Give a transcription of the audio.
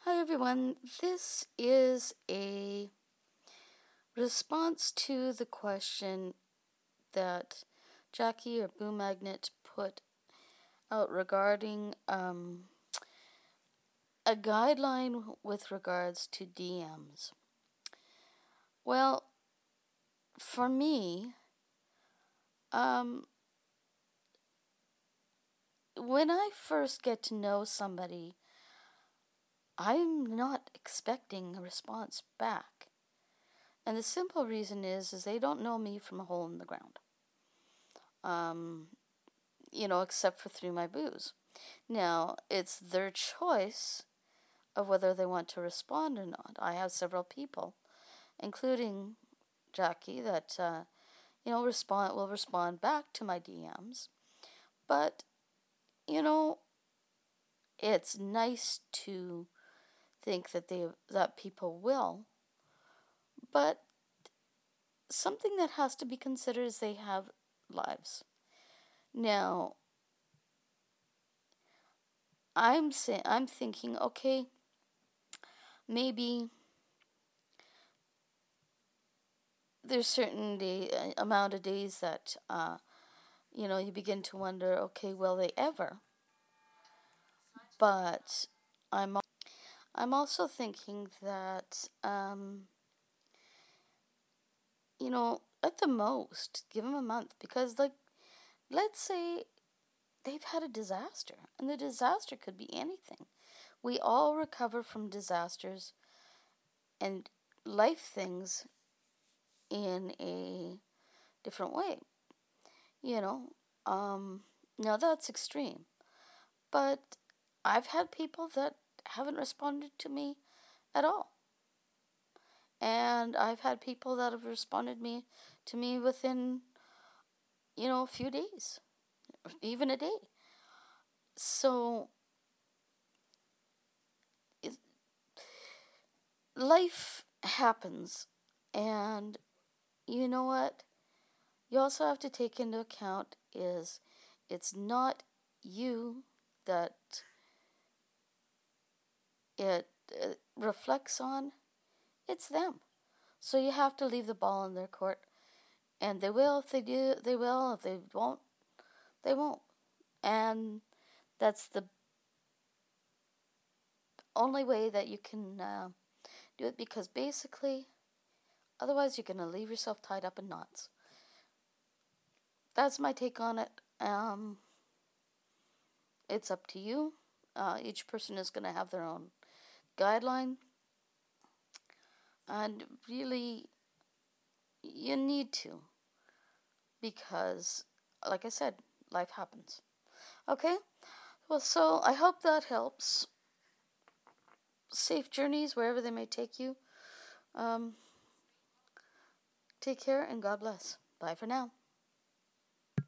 Hi everyone, this is a response to the question that Jackie or Boo Magnet put out regarding a guideline with regards to DMs. Well, for me, when I first get to know somebody, I'm not expecting a response back. And the simple reason is they don't know me from a hole in the ground. Except for through my booze. Now, it's their choice of whether they want to respond or not. I have several people, including Jackie, that will respond back to my DMs. But it's nice to think that people will. But something that has to be considered is they have lives. Now, I'm thinking, okay, maybe there's certain amount of days that you begin to wonder, okay, will they ever? But I'm also thinking that at the most give them a month, because let's say they've had a disaster, and the disaster could be anything. We all recover from disasters and life things in a different way. Now that's extreme. But I've had people that haven't responded to me at all. And I've had people that have responded to me within, a few days, or even a day. So life happens, and you know what? You also have to take into account is it's not you that it reflects on, it's them. So you have to leave the ball in their court. And they will. If they do, they will. If they won't, they won't. And that's the only way that you can do it, because basically, otherwise you're going to leave yourself tied up in knots. That's my take on it. It's up to you. Each person is going to have their own guideline. And really, you need to. Because, like I said, life happens. Okay? Well, so I hope that helps. Safe journeys wherever they may take you. Take care and God bless. Bye for now.